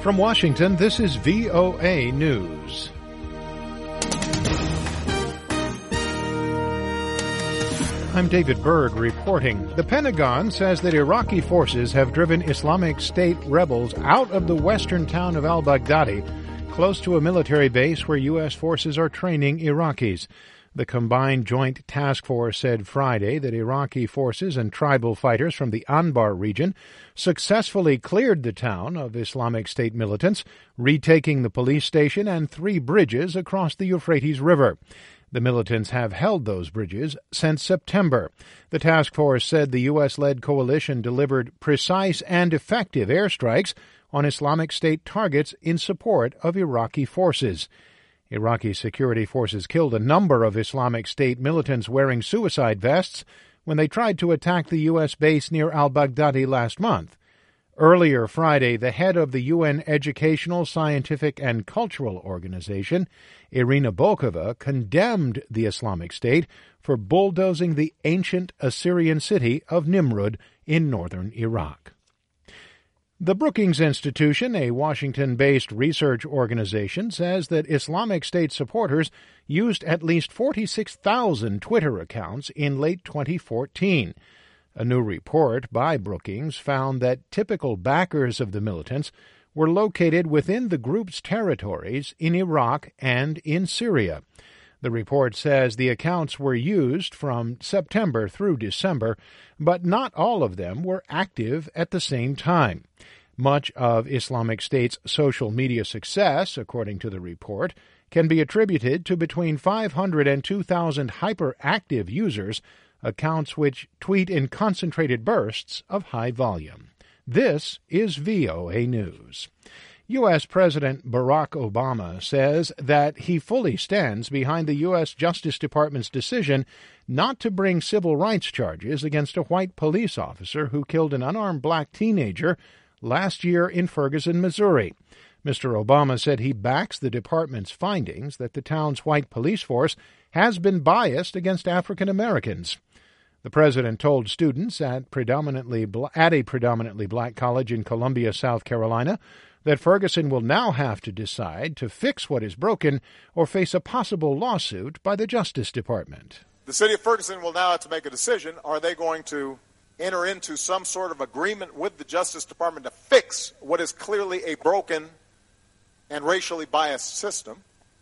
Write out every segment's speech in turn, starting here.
From Washington, this is VOA News. I'm David Berg reporting. The Pentagon says that Iraqi forces have driven Islamic State rebels out of the western town of al-Baghdadi, close to a military base where U.S. forces are training Iraqis. The Combined Joint Task Force said Friday that Iraqi forces and tribal fighters from the Anbar region successfully cleared the town of Islamic State militants, retaking the police station and 3 bridges across the Euphrates River. The militants have held those bridges since September. The task force said the U.S.-led coalition delivered precise and effective airstrikes on Islamic State targets in support of Iraqi forces. Iraqi security forces killed a number of Islamic State militants wearing suicide vests when they tried to attack the U.S. base near al-Baghdadi last month. Earlier Friday, the head of the UN Educational, Scientific, and Cultural Organization, Irina Bokova, condemned the Islamic State for bulldozing the ancient Assyrian city of Nimrud in northern Iraq. The Brookings Institution, a Washington-based research organization, says that Islamic State supporters used at least 46,000 Twitter accounts in late 2014. A new report by Brookings found that typical backers of the militants were located within the group's territories in Iraq and in Syria. The report says the accounts were used from September through December, but not all of them were active at the same time. Much of Islamic State's social media success, according to the report, can be attributed to between 500 and 2,000 hyperactive users, accounts which tweet in concentrated bursts of high volume. This is VOA News. U.S. President Barack Obama says that he fully stands behind the U.S. Justice Department's decision not to bring civil rights charges against a white police officer who killed an unarmed black teenager last year in Ferguson, Missouri. Mr. Obama said he backs the department's findings that the town's white police force has been biased against African Americans. The president told students at a predominantly black college in Columbia, South Carolina, that Ferguson will now have to decide to fix what is broken or face a possible lawsuit by the Justice Department. The city of Ferguson will now have to make a decision. Are they going to enter into some sort of agreement with the Justice Department to fix what is clearly a broken and racially biased system?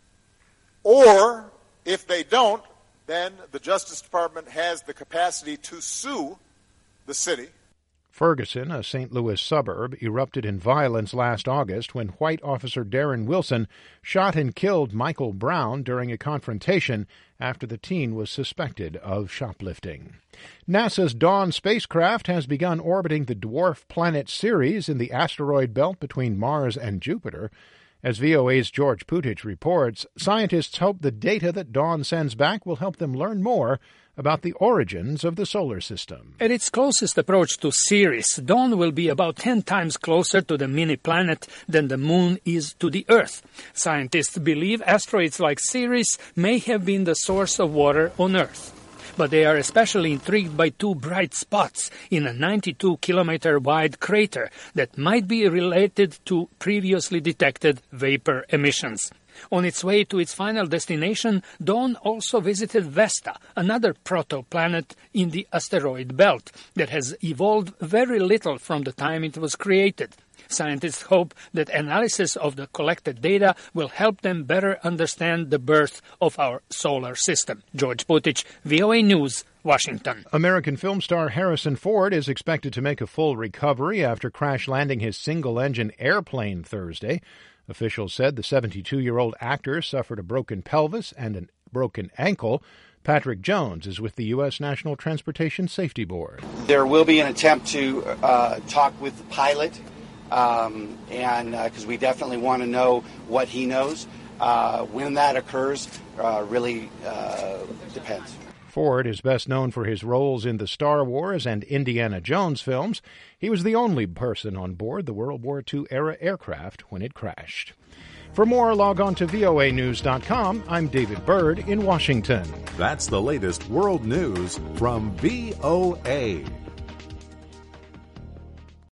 Or, if they don't, then the Justice Department has the capacity to sue the city. Ferguson, a St. Louis suburb, erupted in violence last August when white officer Darren Wilson shot and killed Michael Brown during a confrontation after the teen was suspected of shoplifting. NASA's Dawn spacecraft has begun orbiting the dwarf planet Ceres in the asteroid belt between Mars and Jupiter. As VOA's George Putich reports, scientists hope the data that Dawn sends back will help them learn more about the origins of the solar system. At its closest approach to Ceres, Dawn will be about 10 times closer to the mini-planet than the Moon is to the Earth. Scientists believe asteroids like Ceres may have been the source of water on Earth. But they are especially intrigued by 2 bright spots in a 92-kilometer-wide crater that might be related to previously detected vapor emissions. On its way to its final destination, Dawn also visited Vesta, another protoplanet in the asteroid belt that has evolved very little from the time it was created. Scientists hope that analysis of the collected data will help them better understand the birth of our solar system. George Putich, VOA News, Washington. American film star Harrison Ford is expected to make a full recovery after crash-landing his single-engine airplane Thursday. Officials said the 72-year-old actor suffered a broken pelvis and a broken ankle. Patrick Jones is with the U.S. National Transportation Safety Board. There will be an attempt to talk with the pilot, and because we definitely want to know what he knows. When that occurs really depends. Ford is best known for his roles in the Star Wars and Indiana Jones films. He was the only person on board the World War II-era aircraft when it crashed. For more, log on to voanews.com. I'm David Byrd in Washington. That's the latest world news from VOA.